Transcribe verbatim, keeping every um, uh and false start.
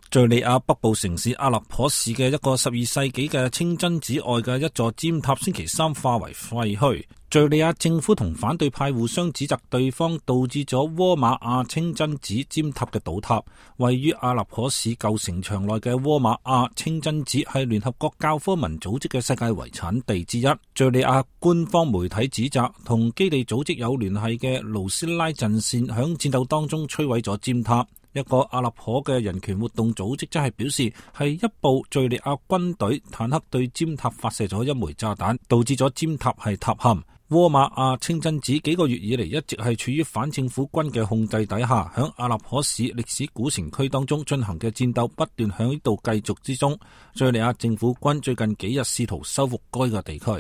敘利亞北部城市阿勒頗市嘅一個十二世紀嘅清真寺外嘅一座尖塔，星期三化為廢墟。敘利亞政府同反對派互相指責對方，導致咗窩馬亞清真寺尖塔嘅倒塌。位於阿勒頗市舊城牆內嘅窩馬亞清真寺係聯合國教科文組織嘅世界遺產地之一。敘利亞官方媒體指責同基地組織有聯繫嘅盧斯拉陣線響戰鬥當中摧毀咗尖塔。一個阿勒頗嘅人權活動組織則係表示，係一部敘利亞軍隊坦克對尖塔發射咗一枚炸彈，導致咗尖塔係塌陷。窩馬亞清真寺幾個月以嚟一直係處於反政府軍嘅控制底下，響阿勒頗市歷史古城區當中進行嘅戰鬥不斷響呢度繼續之中。敘利亞政府軍最近幾日試圖收復該個地區。